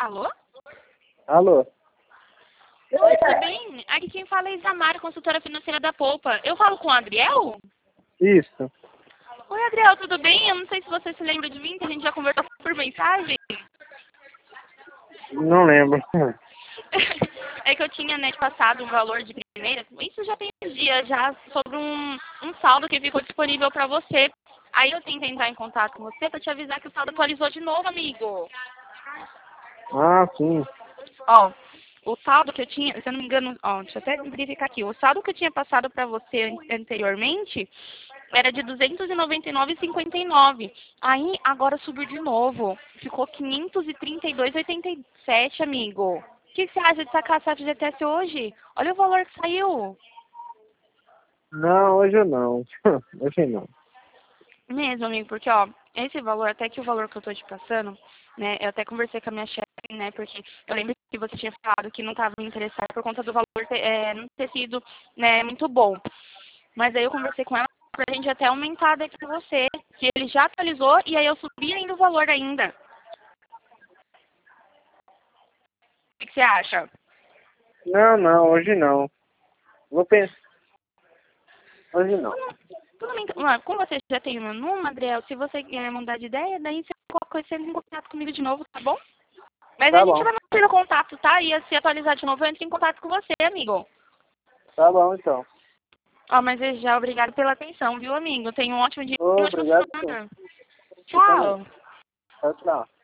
Alô? Alô? Oi, tudo bem? Aqui quem fala é Isamara, consultora financeira da Poupa. Eu falo com o Adriel? Isso. Oi, Adriel, tudo bem? Eu não sei se você se lembra de mim, que a gente já conversou por mensagem. Não lembro. É que eu tinha, né, passado um valor de primeira, isso já tem uns dias já, sobre um saldo que ficou disponível para você. Aí eu tentei entrar em contato com você para te avisar que o saldo atualizou de novo, amigo. Ah, sim. Ó, o saldo que eu tinha, se eu não me engano, ó, deixa eu até verificar aqui. O saldo que eu tinha passado para você anteriormente era de 299,59. Aí agora subiu de novo. Ficou 532,87, amigo. O que você acha de sacar essa FGTS hoje? Olha o valor que saiu. Não, hoje não. Hoje não. Mesmo, amigo, porque, ó, esse valor, até que o valor que eu tô te passando, né, eu até conversei com a minha chefe, né, porque eu lembro que você tinha falado que não estava interessado por conta do valor não ter sido, né, muito bom. Mas aí eu conversei com ela pra gente até aumentar daqui pra você, que ele já atualizou e aí eu subi ainda o valor ainda. O que você acha? Não, hoje não. Vou pensar. Hoje não. Tudo bem, como você já tem o meu número, Adriel, se você quer mudar de ideia, daí você coloca você em contato comigo de novo, tá bom? Mas a Tá gente bom. vai manter o contato, tá? E se atualizar de novo, eu entro em contato com você, amigo. Tá bom, então. Ó, mas desde já, obrigado pela atenção, viu, amigo? Tenha um ótimo dia e uma ótima Obrigado, sim. semana. Você também. Tchau. Tchau, tchau.